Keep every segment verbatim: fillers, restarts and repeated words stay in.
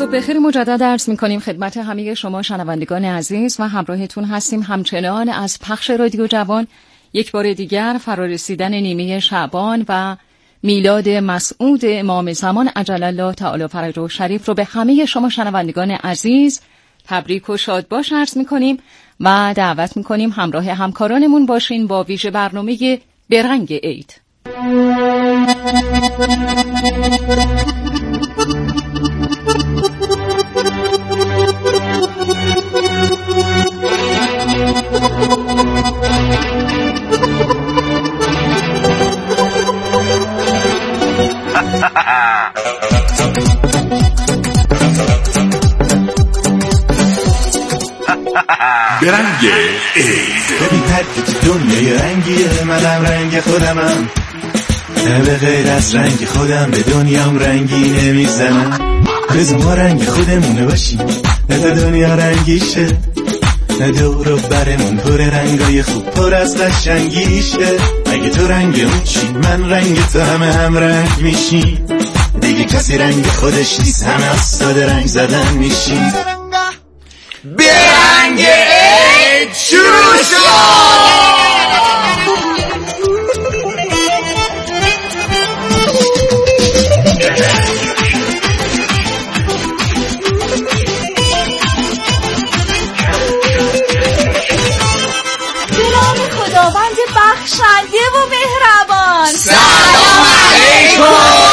صبح بخیر مجدد عرض می‌کنیم خدمت همه شما شنوندگان عزیز و همراهتون هستیم همچنان از پخش رادیو جوان. یک بار دیگر فرارسیدن نیمه شعبان و میلاد مسعود امام زمان عجل الله تعالی فرجه شریف رو به همه شما شنوندگان عزیز تبریک و شادباش عرض می‌کنیم و دعوت می‌کنیم همراه همکارانمون باشین با ویژه برنامه برنگ عید. برنگ عید. ببین هر که دنیای رنگیه، منم رنگ خودمم، نه به غیر از رنگ خودم به دنیام رنگی نمیزنم. بذار ما رنگ خودمونه باشیم، نه تا دنیا رنگیشه، نه دور و برمون پر رنگای خوب پر از قشنگیشه. اگه تو رنگ اون چی، من رنگ تو، همه هم رنگ میشیم دیگه. کسی رنگ خودش نیست، همه استاد رنگ زدن میشیم. برنگ عید شروع شد. خداوند بخشنده و مهربان، سلام علیکم.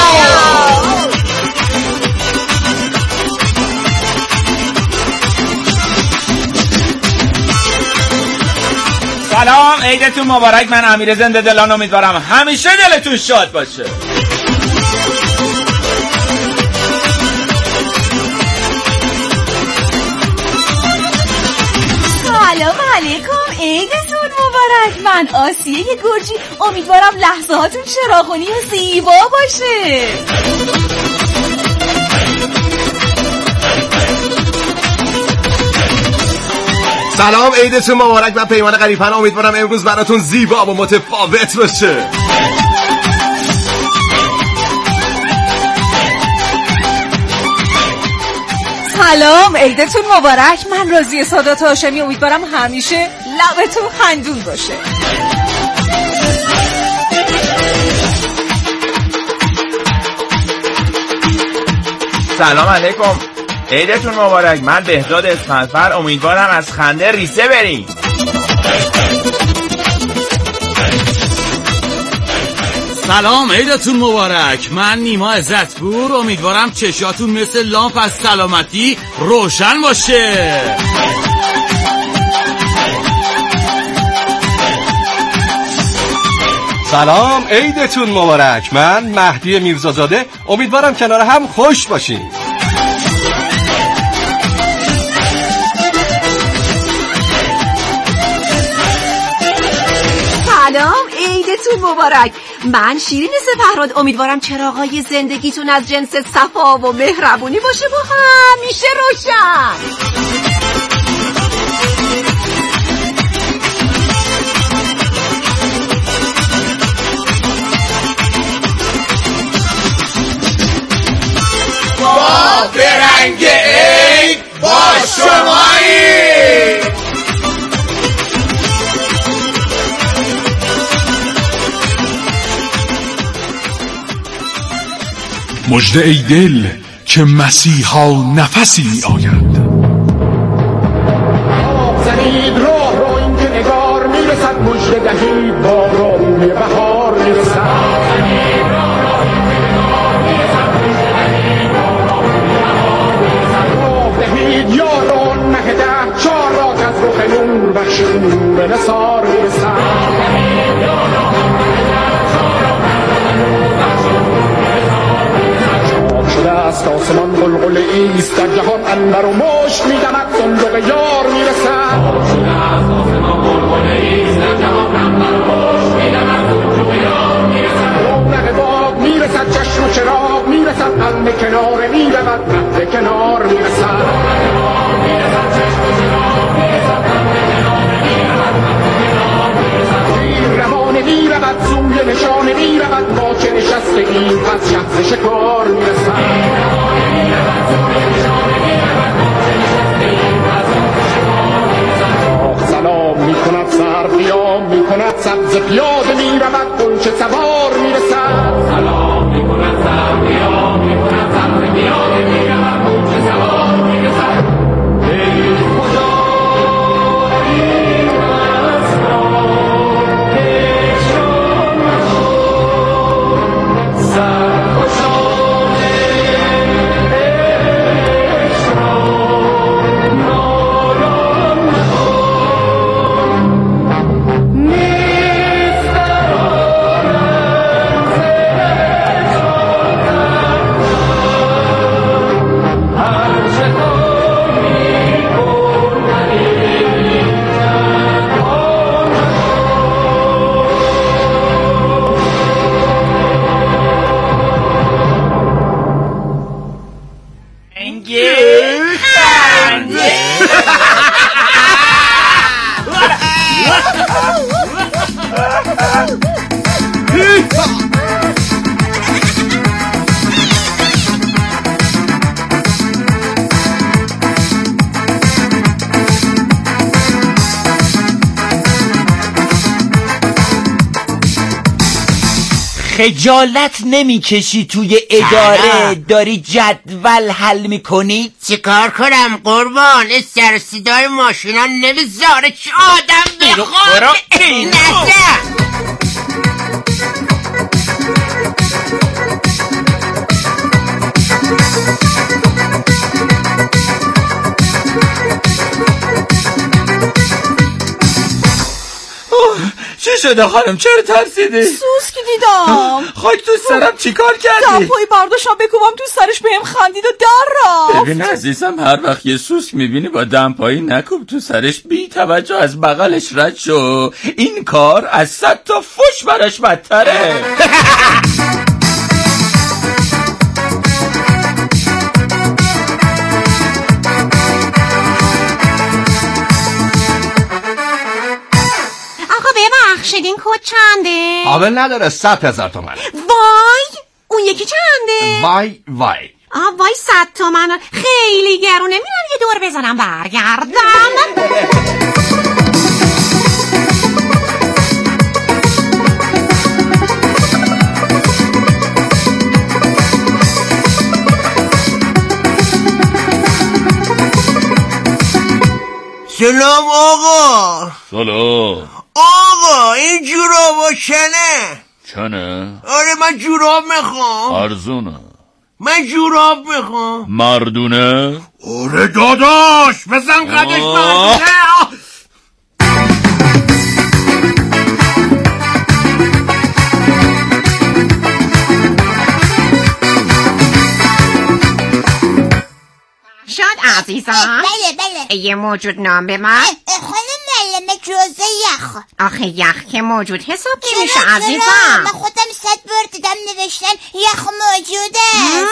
سلام، عیدتون مبارک. من امیر زنده دلان، امیدوارم همیشه دلتون شاد باشه. سلام علیکم، عیدتون مبارک. من آسیه گرجی، امیدوارم لحظه هاتون چراغونی و زیبا باشه. سلام، عیدتون مبارک. من پیمان غریب‌پناه، امیدوارم امروز براتون زیبا و متفاوت باشه. سلام، عیدتون مبارک. من راضیه سادات هاشمی، امیدوارم همیشه لبتون خندون باشه. سلام علیکم، عیدتون مبارک. من بهزاد اسفندفر، امیدوارم از خنده ریسه بریم. سلام، عیدتون مبارک. من نیما عزتپور، امیدوارم چشاتون مثل لامپ از سلامتی روشن باشه. سلام، عیدتون مبارک. من مهدی میرزازاده، امیدوارم کنار هم خوش باشین. سلام، عیدتون مبارک. من شیرین سپهراد، امیدوارم چراغای زندگیتون از جنس صفا و مهربونی باشه و همیشه روشن. با برنگ عید با شماییم. مژده ای دل که مسیحا نفسی می آید. زنید راه رو این که نگار میرسد، مژده دهید با روی بهار میرسد. زنید راه رو این که نگار میرسد، مژده دهید با روی بهار میرسد. راه دهید یاران مه ده چار را که از رخ نور بخش نور نثار میرسد. است آسمان قلقل ایست، در جهان اندر و مشت میدمد صندوق یار میرسد. رونق باغ میرسد، چشم و چراغ میرسد، قلب کنار میرود، قد کنار میرسد. زیر روانه میرود، سوی نشانه میرود، ما که نشسته ایم پس شخص شکار میرسد. ز پیاده می رود غنچه سوار می رسد. سلام می کند سلام قیام می کند سلام پیاده می رود غنچه سوار می رسد. ای خدا این اسرار عشق را سرخوشان عشق را نالان نیست دارم هر چه تو می کنی خجالت نمیکشی توی اداره داری جدول حل میکنی؟ چیکار کنم قربان؟ سر صدای ماشینا نمیذاره که آدم بخواد. نزد چی شده خانم؟ چرا ترسیدی؟ سوسکی دیدم. خاک تو سرم چیکار کردی؟ دمپایی برداشتم بکوبم تو سرش بهم خندید و در رفت. ببین عزیزم، هر وقت یه سوسک میبینی با دمپایی نکوب تو سرش، بی توجه از بغلش رد شو. این کار از صد تا فش براش بدتره. ببخشید این کد چنده؟ قابل نداره، صد هزار تومن. وای اون یکی چنده؟ وای وای آه وای صد تومن خیلی گرونه. میرم یه دور بزنم برگردم. سلام آقا. سلام آقا این جورابا چنه؟ چنه؟ آره من جوراب میخوام. ارزونه. من جوراب میخوام. مردونه؟ آره داداش بزن قدش مردونه. شاد عزیزم. بله بله. یه موجود نام به من. خانم معلمه جوزه یخ. آخه یخ که موجود حساب نمیشه چرا عزیزم. من خودم صد بار دیدم نوشتن یخ موجود است.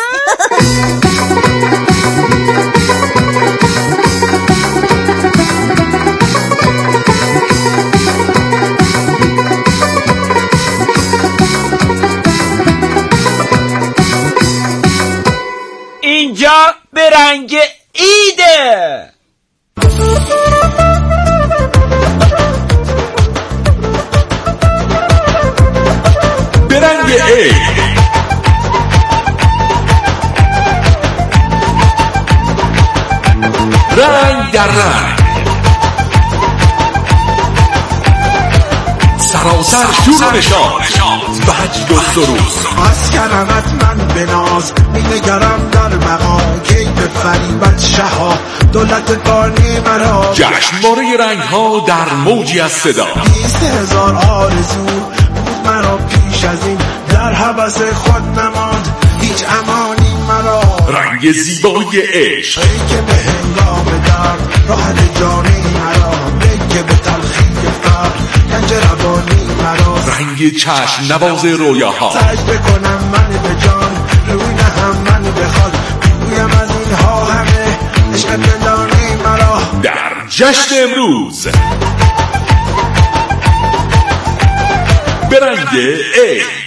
اینجا به رنگ ایده. به رنگ عید رنگ در رنگ سراسر شور و نشاط وجد و سرود. از کرمت من به ناز می نگرم در مقام کی به فریبت شها دولت بانی مرا. جشنواره رنگ ها در موجی از صدا. بیست هزار آرزو بود مرا پیش از این در حبس خود نماند هیچ امانی مرا. رنگ زیبای عشق ای که به هنگام درد راحت جانی مرا. ای که به تلخی فرد گنج روانی مرا. رنگ چشم نواز رویاها. سعی بکنم من به جان روی نهم من بخواد بگویم از اینها همه عشق دلانی مرا. در جشن امروز به رنگ عید.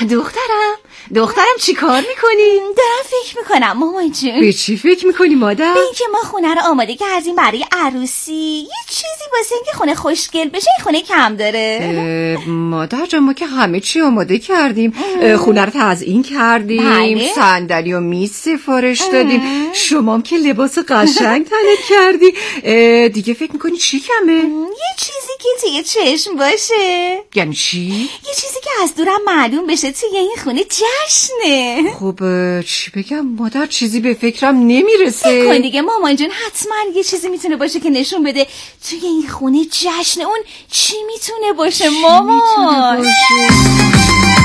دخترم دخترم چی کار میکنی؟ دارم فکر میکنم مامان جون. به چی فکر میکنی مادر؟ به اینکه ما خونه رو آماده کردیم برای عروسی، یه چیزی واسه اینکه خونه خوشگل بشه خونه کم داره. مادر جان ما که همه چی آماده کردیم. خونه رو تزیین کردیم، بله. صندلی و میز سفارش دادیم، شمام که لباس قشنگ تنت کردی. دیگه فکر میکنی چی کمه؟ یه چیزی که توی چشم باشه. یعنی چی؟ یه چیزی که از دورم معلوم بشه توی این خونه جشنه. خب چی بگم مادر، چیزی به فکرم نمیرسه. فکر کن دیگه مامان جون، حتما یه چیزی میتونه باشه که نشون بده توی این خونه جشنه. اون چی میتونه باشه مامان؟ چی میتونه باشه؟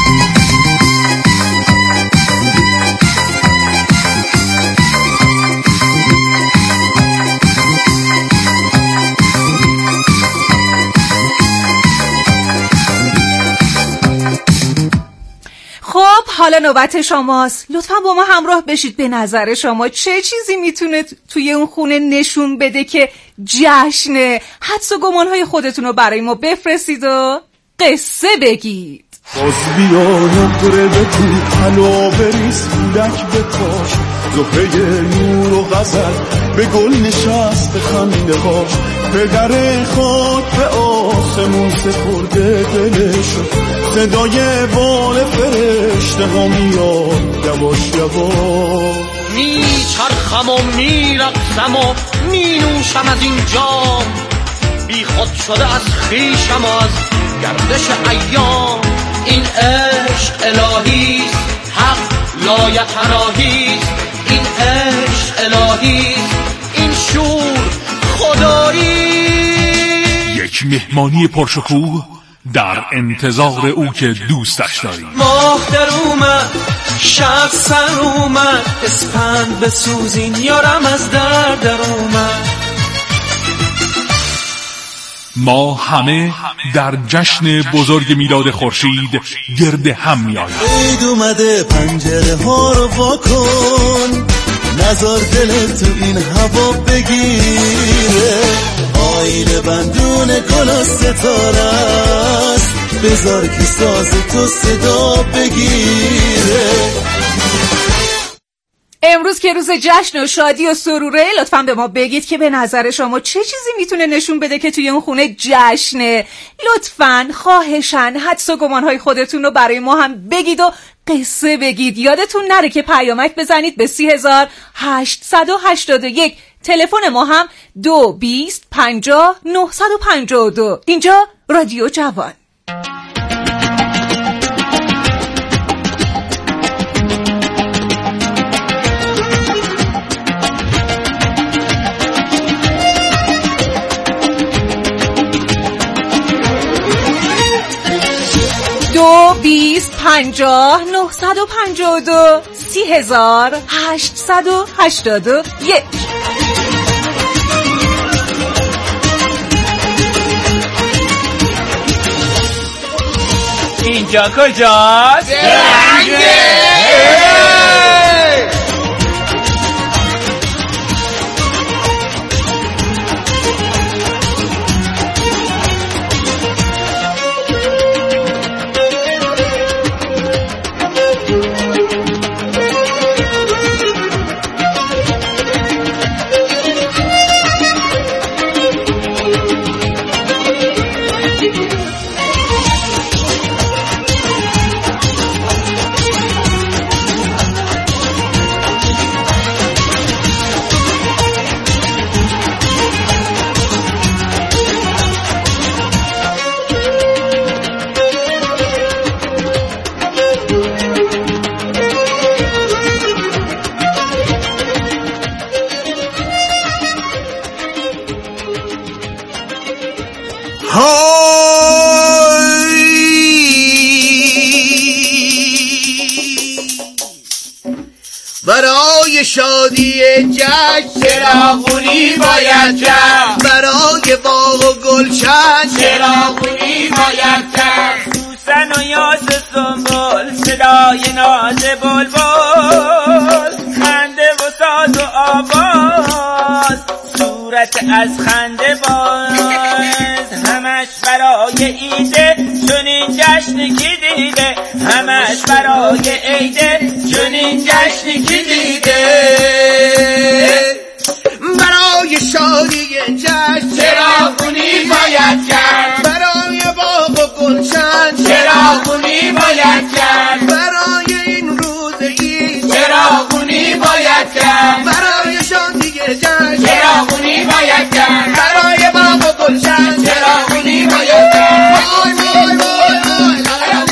خب حالا نوبت شماست. لطفا با ما همراه بشید. به نظر شما چه چیزی میتونه توی اون خونه نشون بده که جشنه؟ حدس و گمانهای خودتون رو برای ما بفرستید و قصه بگید. باز بیا نقره بکن حالا بریز کودک بپاش، زهره نور و غزل به گل نشست به خنده هاش، پدر خاک به آسمون سپرده دلشو، صدای بال فرشته ها میاد یواش یواش. میچرخم و میرقصم و مینوشم از این جام، بی خود شده از خویشم و از گردش ایام. این عشق الهیست، حق لایتناهیست، این عشق الهیست، این شور خدایی. یک مهمانی پرشکوه در انتظار او که دوستش داریم. ماه در اومد، شب سر اومد، اسپند بسوزین یارم از در در اومد. ما همه در جشن بزرگ میلاد خورشید گرد هم می‌آییم. عید اومده پنجره ها رو وا کن، نذار دلت تو این هوا بگیره، آینه بندون گل و ستاره است، بذار که ساز تو صدا بگیره. امروز که روز جشن و شادی و سروره، لطفاً به ما بگید که به نظر شما چه چیزی میتونه نشون بده که توی اون خونه جشنه. لطفاً خواهشاً حدس و گمانهای خودتون رو برای ما هم بگید و قصه بگید. یادتون نره که پیامک بزنید به سی هزار هشتصد و هشتاد و یک. تلفن ما هم دو بیست پنجاه نهصد و پنجاه و دو. اینجا رادیو جوان. دو بیست پنجاه نهصد و پنجاه و دو سی هزار هشتصد و هشتاد و یک. اینجا کجاست؟ درنگه. برای شادی جشن چراغونی باید کرد، برای باغ و گلشن چراغونی باید کرد. سوسن و یاس سنبل، صدای ناز بلبل، خنده و ساز و آواز، صورت از خنده باز، همش برای برای ایده چنین جشنی کی دیده همش برای عیده چنین جشنی کی دیده برای شادی جشن چراغونی باید کرد برای باغ و گلشن چراغونی باید کرد برای این روز عید چراغونی باید کرد برای شادی جشن چراغونی باید کرد برای باغ و گلشن چراغونی باید کرد وای وای وای وای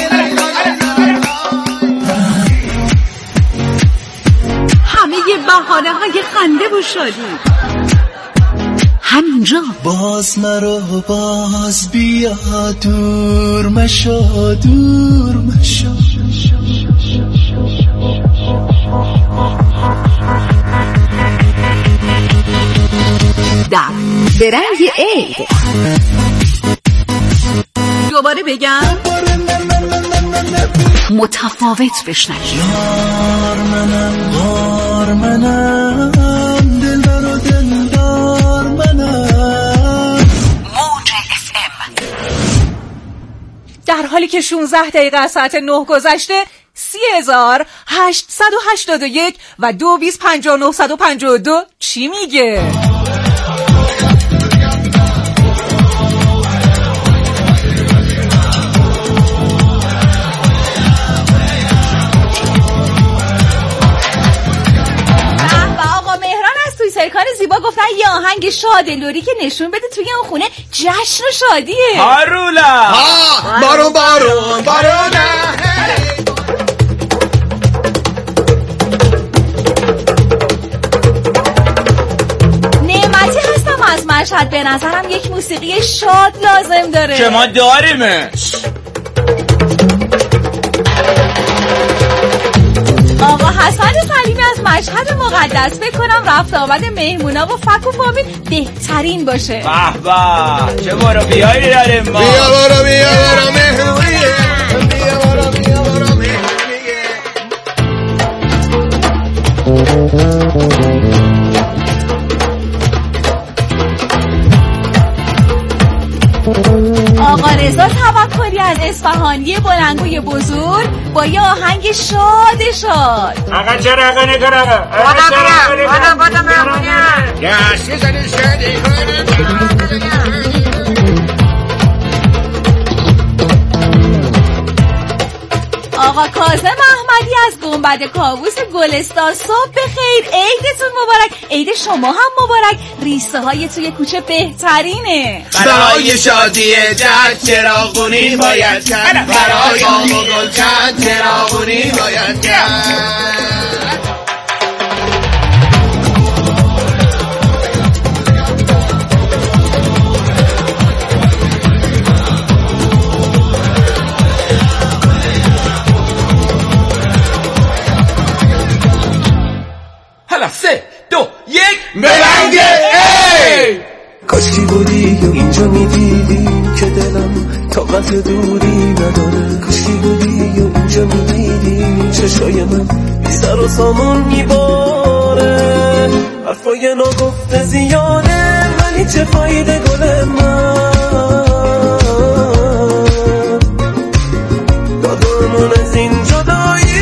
همه بهانه های خنده و شادی همینجا. باز مرا باز بیا دور مشو دور مشو در برنگ عید دوباره بگم متفاوت بشنوید. یار منم غار منم دلبر و دلدار منم. موج اف ام. در حالی که شانزده دقیقه از ساعت نه گذشته، سی هزار هشتصد و هشتاد و یک و دو بیست پنجاه و نه صد و پنجاه و دو چی میگه؟ سرکار زیبا گفتن یه آهنگ شاد لوری که نشون بده توی اون خونه جشن و شادیه. هارولا ها بارون بارون بارون نعمتی هستم از مشهد. به نظرم یک موسیقی شاد لازم داره که ما داریمش. آقا حسن سلیمی از مشهد مقدس فکر کنم رفت آمد مهمونا و فک و فامیل بهترین باشه. به به چه برو بیایی داریم ما. بیا برو بیا برو مهمونیه بیا برو بیا برو مهمونیه. آقا رضا توکلی از اصفهانی بلندگوی بزرگ با یه آهنگ شاد شاد. آقا چرا آقا نکن آقا بادا برم بادا بادا مهمونیم گشتی زنی شدی آقا کاظم احمدی از گنبد کاووس گلستان صبح بخیر. عیدتون مبارک. عید شما هم مبارک. ریسته های توی کوچه بهترینه. برای شادی جشن چراغونی باید کرد برای باغ و گلشن چراغونی باید کرد. سه دو یک برنگ ای کاشکی بودی یا اینجا میدیدی که دلم طاقت دوری نداره. کاشکی بودی یا اینجا میدیدی چشای من بی سر و سامون میباره. حرفای ناگفته زیاده ولی چه فایده گل من دادمون از این جدایی.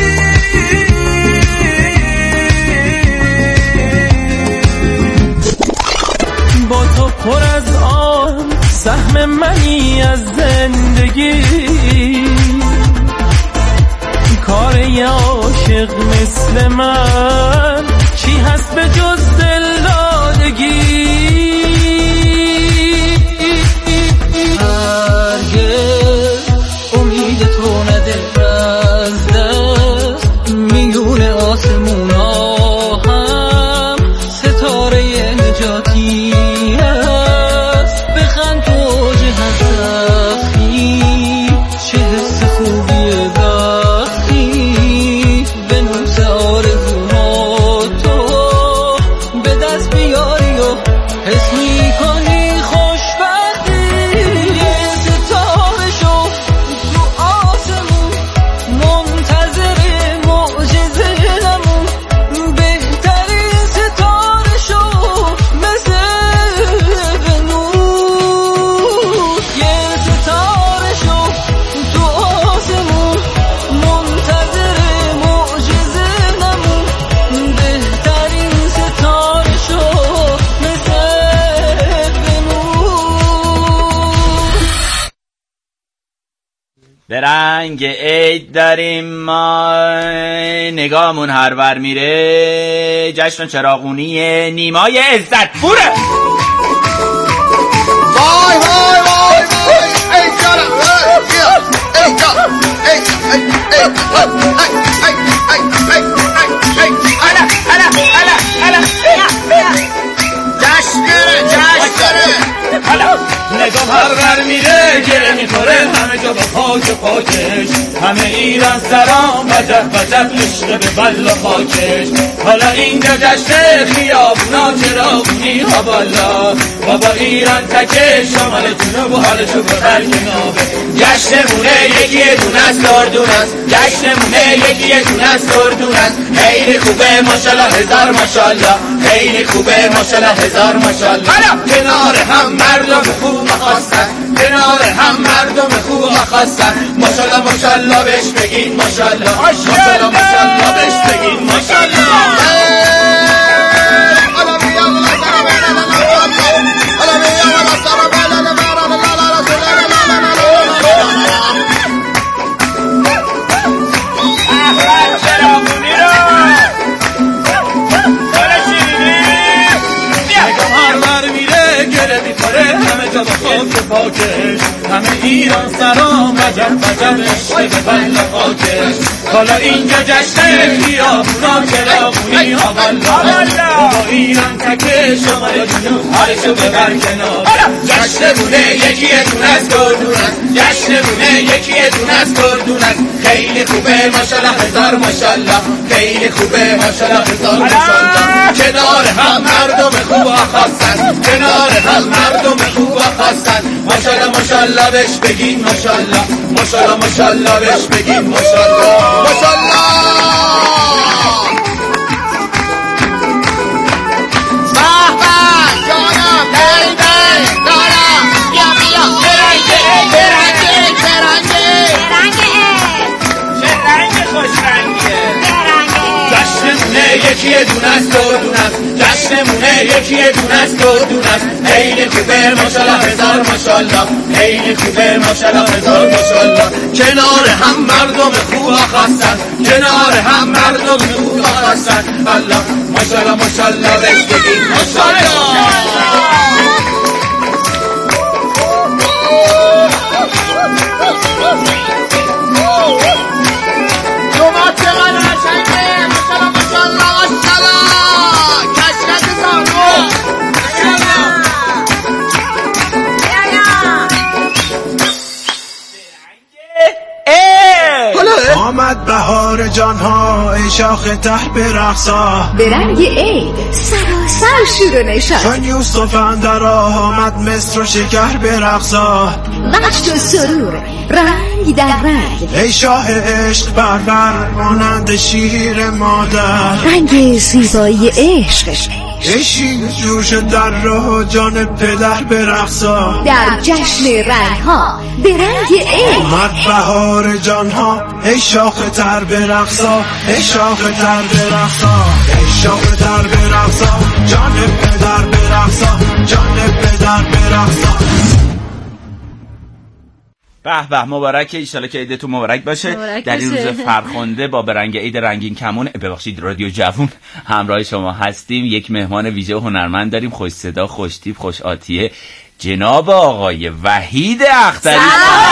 با تو پر از آن سهم منی از زندگی. کار یه عاشق مثل من چی هست به جز دلدادگی. هرگز امید تو نده از دست میون آسمونا هم ستاره نجاتی هست. بخند اوج هستی چه حس خوبیه وقتی به نوز آرزوها به رنگ عید داریم ما نگامون هر ور میره جشن چراغونی نیمای عزت پوره. وای وای وای وای ای جانم ای جانم ای ای ای ای ای ای الا الا الا الا جشنه جشنه الا نگاه هر ور میره گره میخوره همه جا با خاک خاکش همه ایران سلام وجب وجب عشق به بلا خاکش حالا اینجا جشن خیابونا چراغونی ها بالا بابا ایران تکه شمال جنوب و حالشو ببر کنابه جشنمونه یکی دونه است دردون است جشنمونه یکی دونه است دردون است خیلی خوبه ماشالله هزار ماشالله خیلی خوبه ماشالله هزار ماشالله کنار هم مردم خوب خواستن کنار هم مردم خوب خواستن ماشالله ماشالله بهش بگین ماشالله ماشالله ماشالله بهش بگین ماشالله پاکش همه ایران سلام وجب وجب عشق به بلا خاکش حالا اینجا جشن خیابونا چراغونی ها والا بابا ایران تکه شمال جنوب حالشو ببر کنار جشنمونه یکی دونه است دردون است جشنمونه یکی دونه است دردون است خیلی خوبه ماشالله هزار ماشالله خیلی خوبه ماشالله هزار ماشالله کنار هم مردم خوب خواستن کنار هم مردم خوب خواستن ماشالله ماشالله بهش بگین ماشالله ماشالله ماشالله بهش بگین ماشالله ماشالله یکی دونه است دردون است جشنمونه یکی دونه است دردون است خیلی خوبه ماشالله هزار ماشالله خیلی خوبه ماشالله هزار ماشالله کنار هم مردم خوب خواستن کنار هم مردم خوب خواستن الله ماشالله ماشالله بهش بگین ماشالله آمد بهار جانها ای شاخ تر برقصا به رنگ عید سراسر شور و نشاط چون یوسف اندر آمد مصر و شکر برقصا وقت و سرور رنگ در رنگ ای شاه عشق بربر مانند شیر مادر رنگ زیبایی عشق عشق جوش در راه جان پدر برقصا در جشن رنگ ها به رنگ عید آمد بهار جان ها ای شاخ تر برقصا ای شاخ تر برقصا ای شاخ تر برقصا جان پدر برقصا جان پدر برقصا. به به مبارک، ایشالا که عیدتون مبارک باشه. مبارک در این باشه. روز فرخنده با برنگ عید رنگین کمون ببخشید رادیو جوون همراه شما هستیم. یک مهمان ویژه و هنرمند داریم، خوش صدا، خوش تیپ، خوش آتیه، جناب آقای وحید اختری.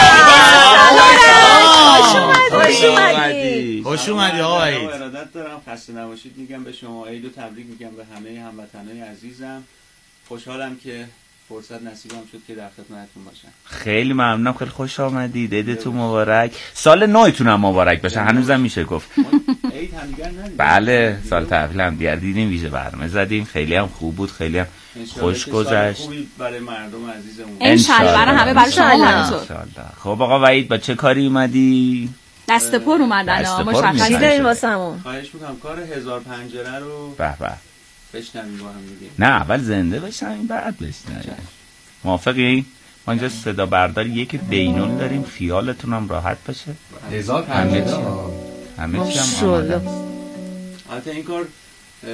خوش اومدید. خوش اومدی آقا وحید. ارادت دارم، خسته نباشید میگم به شما، عید و تبریک میگم به همه هموطنای عزیزم. خوشحالم که فرصت نصیبم شد که در خدمتتون باشم. خیلی ممنونم، خیلی خوش آمدید. عیدتون مبارک، سال نوتون هم مبارک باشه. هنوزم میشه گفت عید هم دیگر ندیدیم. بله، سال تحویل هم دیگر دیدیم، ویژه برنامه زدیم، خیلی هم خوب بود، خیلی هم خوش گذشت. خوبی برای مردم عزیزمون ان شاءالله، برای همه، برای شما همینطور. خب آقا وحید، با چه کاری اومدی؟ دست پر اومدن ها، مشخص دارین واسمون. خواهش میکنم کار هزار پنجره رو به به بشنویم با هم دیگه. نه اول زنده بشنویم بعد بشنویم. موافقی؟ ما اینجا صدا برداری یک بینون داریم، خیالتون هم راحت باشه. هزار پنجره همه چی هم آماده. البته این کار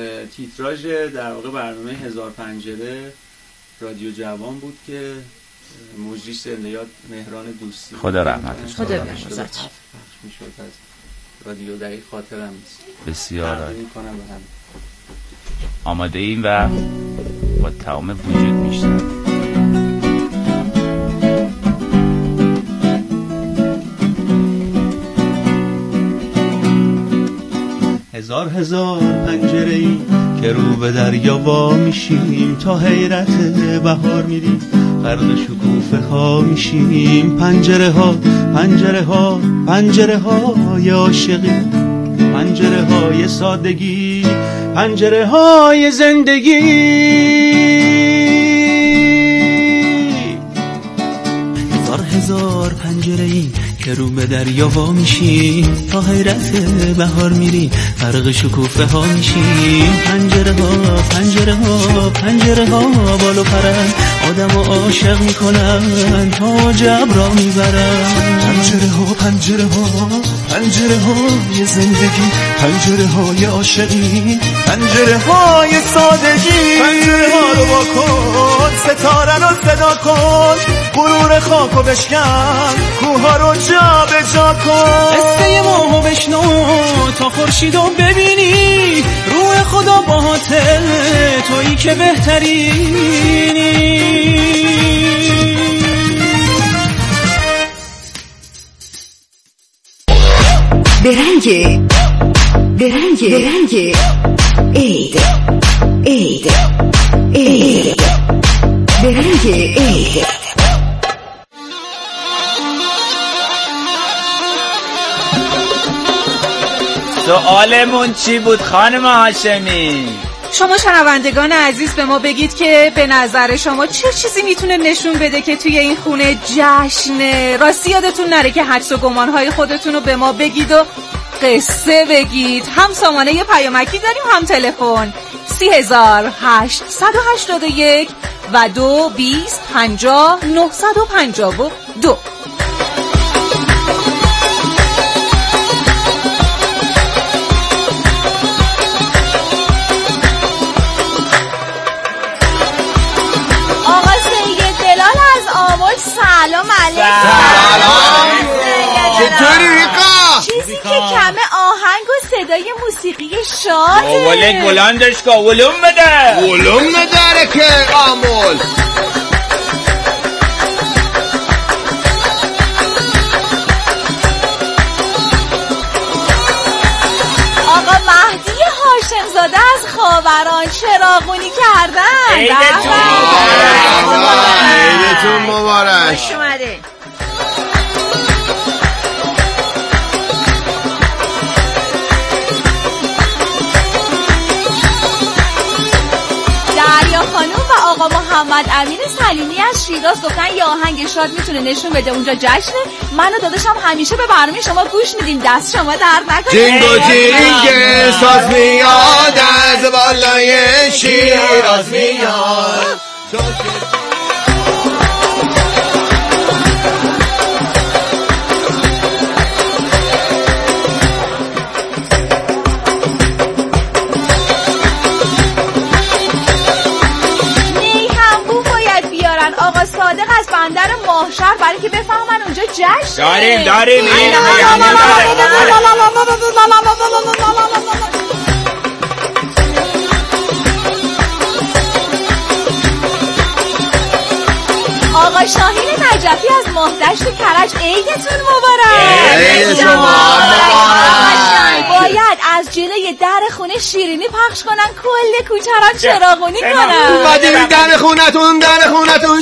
تیتراژ در واقع برنامه هزار پنجره رادیو جوان بود که مجری زندیات مهران دوستی خدا رحمتش خدا کنه. بخشد. پخش میشد از رادیو دقیق خاطرم نیست. بسیار عالی. میکنم به هم. آماده ایم و با تمام وجود میشتم. هزار هزار پنجره ای که رو به دریا وا میشیم، تا حیرت بهار میریم غرق شکوفه ها میشیم. پنجره ها پنجره ها پنجره های عاشقی، پنجره های سادگی، پنجره های زندگی. هزار هزار پنجره ای که رو به دریا وا میشیم، تا حیرت بهار میری غرق شکوفه ها میشیم. پنجره ها پنجره ها پنجره ها بالو پرن، آدم و عاشق میکنن تا جبر را میبرن. پنجره ها پنجره ها پنجره های زندگی، پنجره های عاشقی، پنجره های سادگی. پنجره ها رو وا کن، ستاره رو صدا کن، غرور خاکو بشکن، کوها رو جا به جا کن. قصه ماهو بشنو تا خورشیدو ببینی، روح خدا باهاته تویی که بهترینی. برنگ برنگ برنگ عید عید عید برنگ عید. سوالمون چی بود خانم هاشمی؟ شما شنوندگان عزیز به ما بگید که به نظر شما چه چیزی میتونه نشون بده که توی این خونه جشنه. راستی یادتون نره که حدس و گمانهای خودتون رو به ما بگید و قصه بگید. هم سامانه پیامکی داریم هم تلفن سی هزار هشتصد و هشتاد و یک و دو بیست پنجاه نهصد و پنجاه و دو. سلام علیکم. سلام. چطوری ریکا؟ چیزی که کمه آهنگ و صدای موسیقی شاده. ولک بلندش که ولوم بده. ولوم نداره که آمول. آقا مهدی هاشم زاده از خاوران چراغونی کردن. عیدتون مبارک. خوش اومده. دریا خانوم و آقا محمد امین سلیمی از شیراز گفتن یه آهنگ شاد میتونه نشون بده اونجا جشنه. من و داداشم همیشه به برنامه شما گوش میدیم، دست شما درد نکنه. جینگ و جینگ ساز میاد از بالای شیراز میاد. آقا صادق از بندر ماهشهر برای که بفهمن اونجا جشن داریم داریم این آقا شاهین نجفی از ماهدشت کرج عیدتون مبارک. عید شما مبارک. باید از جلوی در خونه شیرینی پخش کنن، کل کوچه را چراغونی کنن. اومدیم در خونتون در خونتون